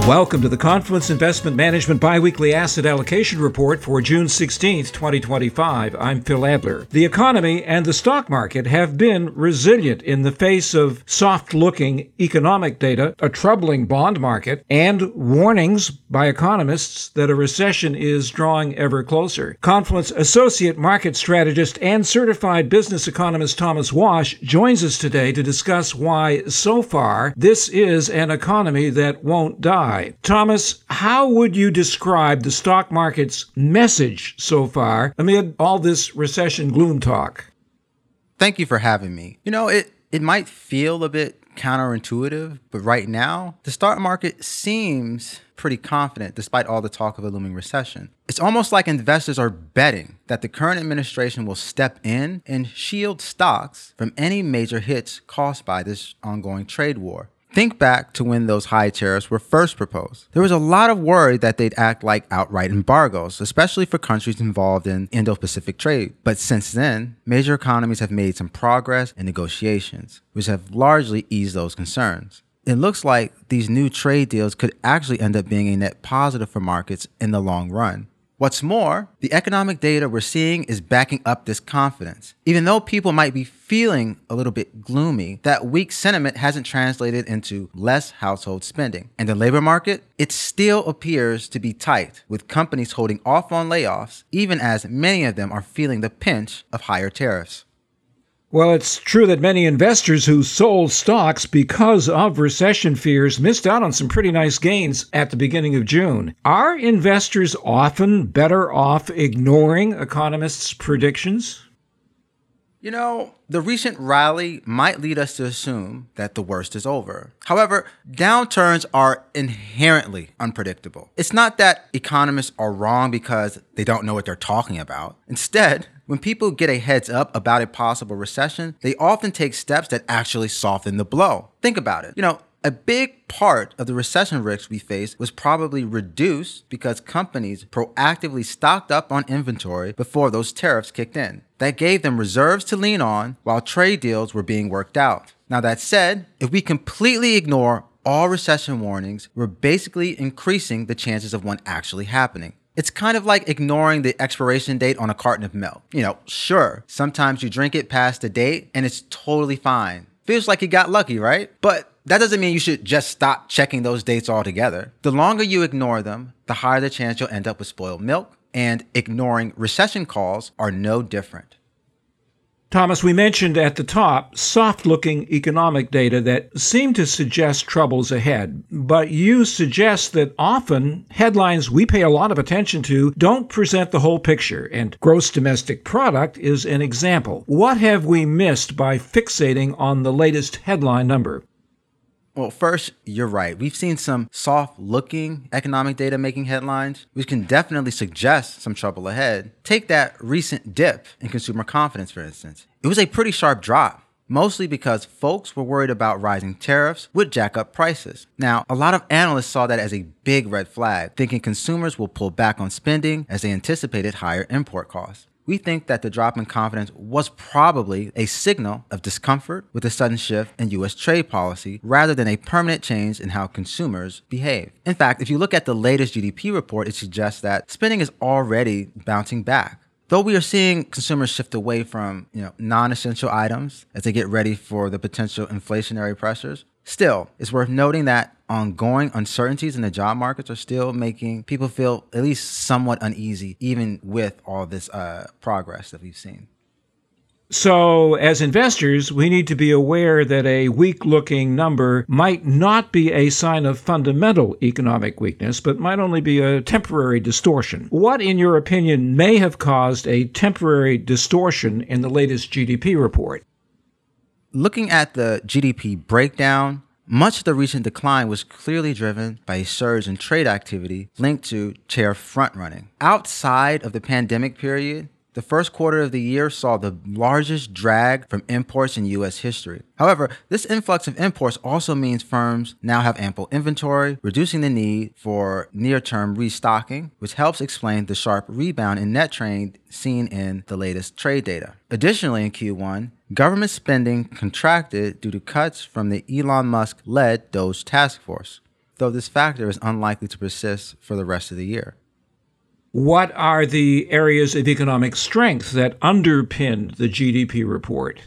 Welcome to the Confluence Investment Management Biweekly Asset Allocation Report for June 16th, 2025. I'm Phil Adler. The economy and the stock market have been resilient in the face of soft-looking economic data, a troubling bond market, and warnings by economists that a recession is drawing ever closer. Confluence Associate Market Strategist and Certified Business Economist Thomas Wash joins us today to discuss why, so far, this is an economy that won't die. Thomas, how would you describe the stock market's message so far amid all this recession gloom talk? Thank you for having me. It might feel a bit counterintuitive, but right now, the stock market seems pretty confident despite all the talk of a looming recession. It's almost like investors are betting that the current administration will step in and shield stocks from any major hits caused by this ongoing trade war. Think back to when those high tariffs were first proposed. There was a lot of worry that they'd act like outright embargoes, especially for countries involved in Indo-Pacific trade. But since then, major economies have made some progress in negotiations, which have largely eased those concerns. It looks like these new trade deals could actually end up being a net positive for markets in the long run. What's more, the economic data we're seeing is backing up this confidence. Even though people might be feeling a little bit gloomy, that weak sentiment hasn't translated into less household spending. And the labor market, it still appears to be tight, with companies holding off on layoffs, even as many of them are feeling the pinch of higher tariffs. Well, it's true that many investors who sold stocks because of recession fears missed out on some pretty nice gains at the beginning of June. Are investors often better off ignoring economists' predictions? The recent rally might lead us to assume that the worst is over. However, downturns are inherently unpredictable. It's not that economists are wrong because they don't know what they're talking about. Instead, when people get a heads up about a possible recession, they often take steps that actually soften the blow. Think about it. A big part of the recession risk we faced was probably reduced because companies proactively stocked up on inventory before those tariffs kicked in. That gave them reserves to lean on while trade deals were being worked out. Now that said, if we completely ignore all recession warnings, we're basically increasing the chances of one actually happening. It's kind of like ignoring the expiration date on a carton of milk. Sure, sometimes you drink it past the date and it's totally fine. Feels like you got lucky, right? But that doesn't mean you should just stop checking those dates altogether. The longer you ignore them, the higher the chance you'll end up with spoiled milk, and ignoring recession calls are no different. Thomas, we mentioned at the top soft-looking economic data that seem to suggest troubles ahead, but you suggest that often headlines we pay a lot of attention to don't present the whole picture, and gross domestic product is an example. What have we missed by fixating on the latest headline number? Well, first, you're right. We've seen some soft-looking economic data making headlines, which can definitely suggest some trouble ahead. Take that recent dip in consumer confidence, for instance. It was a pretty sharp drop, mostly because folks were worried about rising tariffs would jack up prices. Now, a lot of analysts saw that as a big red flag, thinking consumers will pull back on spending as they anticipated higher import costs. We think that the drop in confidence was probably a signal of discomfort with a sudden shift in U.S. trade policy rather than a permanent change in how consumers behave. In fact, if you look at the latest GDP report, it suggests that spending is already bouncing back. Though we are seeing consumers shift away from non-essential items as they get ready for the potential inflationary pressures, still, it's worth noting that ongoing uncertainties in the job markets are still making people feel at least somewhat uneasy, even with all this progress that we've seen. So, as investors, we need to be aware that a weak-looking number might not be a sign of fundamental economic weakness, but might only be a temporary distortion. What, in your opinion, may have caused a temporary distortion in the latest GDP report? Looking at the GDP breakdown, much of the recent decline was clearly driven by a surge in trade activity linked to tariff front-running. Outside of the pandemic period, the first quarter of the year saw the largest drag from imports in U.S. history. However, this influx of imports also means firms now have ample inventory, reducing the need for near-term restocking, which helps explain the sharp rebound in net trade seen in the latest trade data. Additionally, in Q1, government spending contracted due to cuts from the Elon Musk-led DOGE task force. though this factor is unlikely to persist for the rest of the year. What are the areas of economic strength that underpinned the GDP report?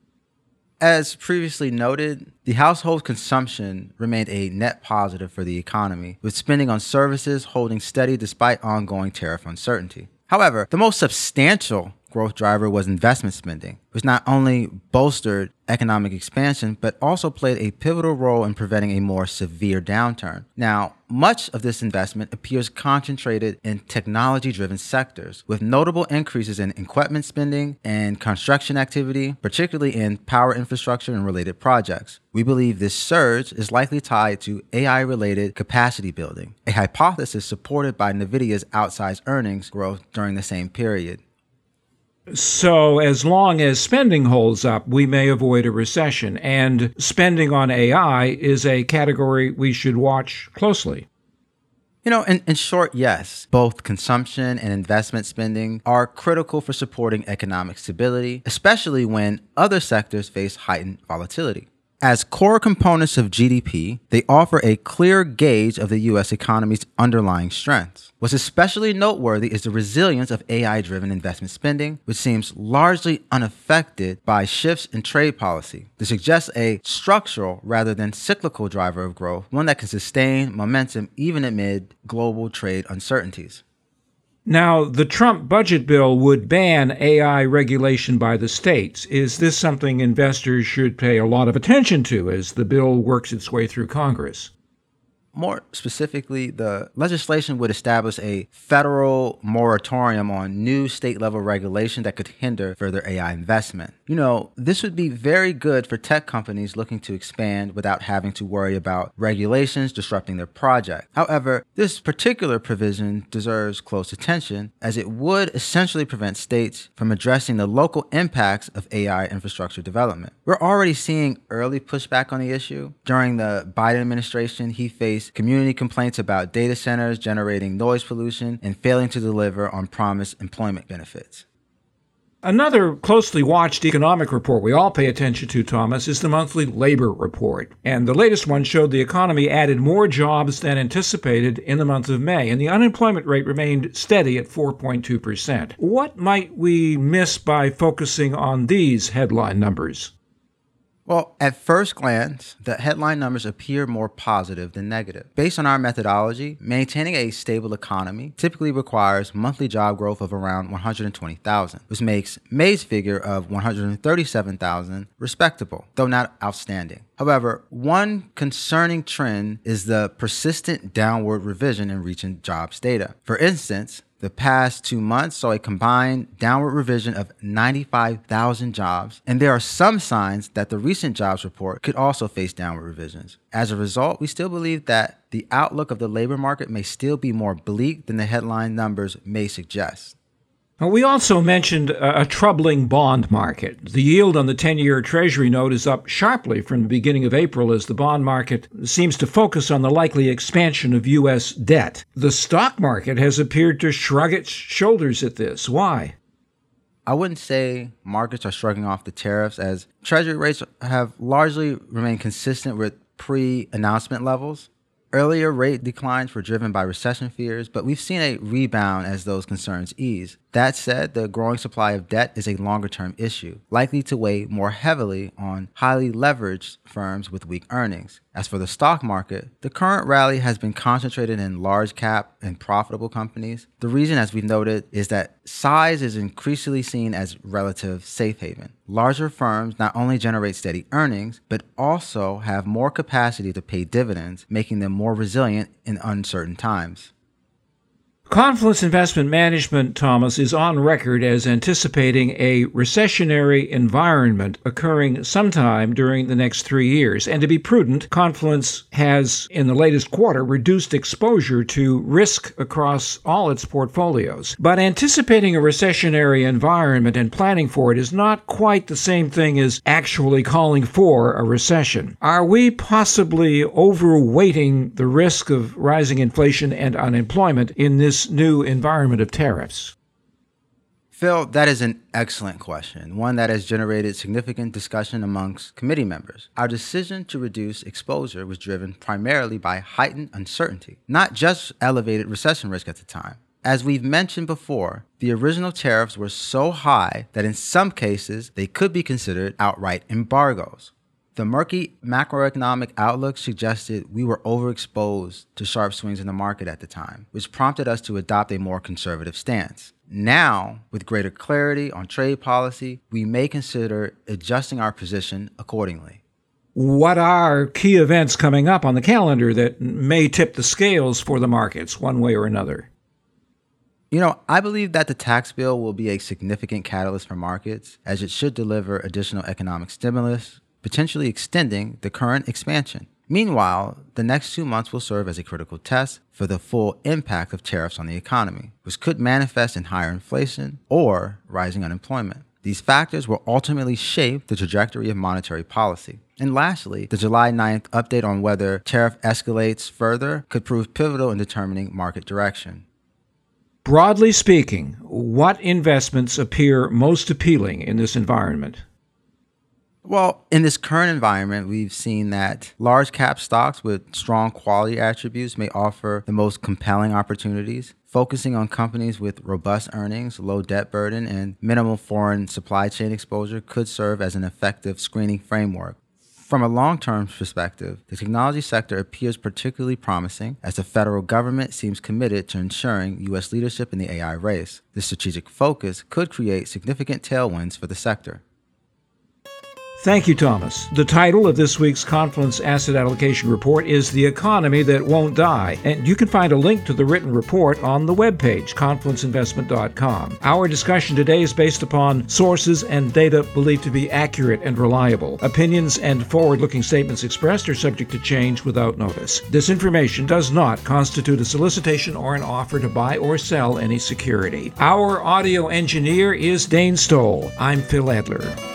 As previously noted, the household consumption remained a net positive for the economy, with spending on services holding steady despite ongoing tariff uncertainty. However, the most substantial growth driver was investment spending, which not only bolstered economic expansion, but also played a pivotal role in preventing a more severe downturn. Now, much of this investment appears concentrated in technology-driven sectors, with notable increases in equipment spending and construction activity, particularly in power infrastructure and related projects. We believe this surge is likely tied to AI-related capacity building, a hypothesis supported by NVIDIA's outsized earnings growth during the same period. So as long as spending holds up, we may avoid a recession, and spending on AI is a category we should watch closely. In short, yes, both consumption and investment spending are critical for supporting economic stability, especially when other sectors face heightened volatility. As core components of GDP, they offer a clear gauge of the U.S. economy's underlying strengths. What's especially noteworthy is the resilience of AI-driven investment spending, which seems largely unaffected by shifts in trade policy. This suggests a structural rather than cyclical driver of growth, one that can sustain momentum even amid global trade uncertainties. Now, the Trump budget bill would ban AI regulation by the states. Is this something investors should pay a lot of attention to as the bill works its way through Congress? More specifically, the legislation would establish a federal moratorium on new state-level regulation that could hinder further AI investment. This would be very good for tech companies looking to expand without having to worry about regulations disrupting their project. However, this particular provision deserves close attention, as it would essentially prevent states from addressing the local impacts of AI infrastructure development. We're already seeing early pushback on the issue. During the Biden administration, he faced community complaints about data centers generating noise pollution and failing to deliver on promised employment benefits. Another closely watched economic report we all pay attention to, Thomas, is the monthly labor report. And the latest one showed the economy added more jobs than anticipated in the month of May, and the unemployment rate remained steady at 4.2%. What might we miss by focusing on these headline numbers? Well, at first glance, the headline numbers appear more positive than negative. Based on our methodology, maintaining a stable economy typically requires monthly job growth of around 120,000, which makes May's figure of 137,000 respectable, though not outstanding. However, one concerning trend is the persistent downward revision in recent jobs data. For instance, the past 2 months saw a combined downward revision of 95,000 jobs, and there are some signs that the recent jobs report could also face downward revisions. As a result, we still believe that the outlook of the labor market may still be more bleak than the headline numbers may suggest. We also mentioned a troubling bond market. The yield on the 10-year Treasury note is up sharply from the beginning of April as the bond market seems to focus on the likely expansion of U.S. debt. The stock market has appeared to shrug its shoulders at this. Why? I wouldn't say markets are shrugging off the tariffs, as Treasury rates have largely remained consistent with pre-announcement levels. Earlier rate declines were driven by recession fears, but we've seen a rebound as those concerns ease. That said, the growing supply of debt is a longer-term issue, likely to weigh more heavily on highly leveraged firms with weak earnings. As for the stock market, the current rally has been concentrated in large cap and profitable companies. The reason, as we've noted, is that size is increasingly seen as relative safe haven. Larger firms not only generate steady earnings, but also have more capacity to pay dividends, making them more resilient in uncertain times. Confluence Investment Management, Thomas, is on record as anticipating a recessionary environment occurring sometime during the next 3 years. And to be prudent, Confluence has, in the latest quarter, reduced exposure to risk across all its portfolios. But anticipating a recessionary environment and planning for it is not quite the same thing as actually calling for a recession. Are we possibly overweighting the risk of rising inflation and unemployment in this new environment of tariffs? Phil, that is an excellent question, one that has generated significant discussion amongst committee members. Our decision to reduce exposure was driven primarily by heightened uncertainty, not just elevated recession risk at the time. As we've mentioned before, the original tariffs were so high that in some cases they could be considered outright embargoes. The murky macroeconomic outlook suggested we were overexposed to sharp swings in the market at the time, which prompted us to adopt a more conservative stance. Now, with greater clarity on trade policy, we may consider adjusting our position accordingly. What are key events coming up on the calendar that may tip the scales for the markets one way or another? I believe that the tax bill will be a significant catalyst for markets, as it should deliver additional economic stimulus, potentially extending the current expansion. Meanwhile, the next 2 months will serve as a critical test for the full impact of tariffs on the economy, which could manifest in higher inflation or rising unemployment. These factors will ultimately shape the trajectory of monetary policy. And lastly, the July 9th update on whether tariff escalates further could prove pivotal in determining market direction. Broadly speaking, what investments appear most appealing in this environment? Well, in this current environment, we've seen that large cap stocks with strong quality attributes may offer the most compelling opportunities. Focusing on companies with robust earnings, low debt burden, and minimal foreign supply chain exposure could serve as an effective screening framework. From a long-term perspective, the technology sector appears particularly promising as the federal government seems committed to ensuring U.S. leadership in the AI race. This strategic focus could create significant tailwinds for the sector. Thank you, Thomas. The title of this week's Confluence Asset Allocation Report is The Economy That Won't Die, and you can find a link to the written report on the webpage, confluenceinvestment.com. Our discussion today is based upon sources and data believed to be accurate and reliable. Opinions and forward-looking statements expressed are subject to change without notice. This information does not constitute a solicitation or an offer to buy or sell any security. Our audio engineer is Dane Stoll. I'm Phil Adler.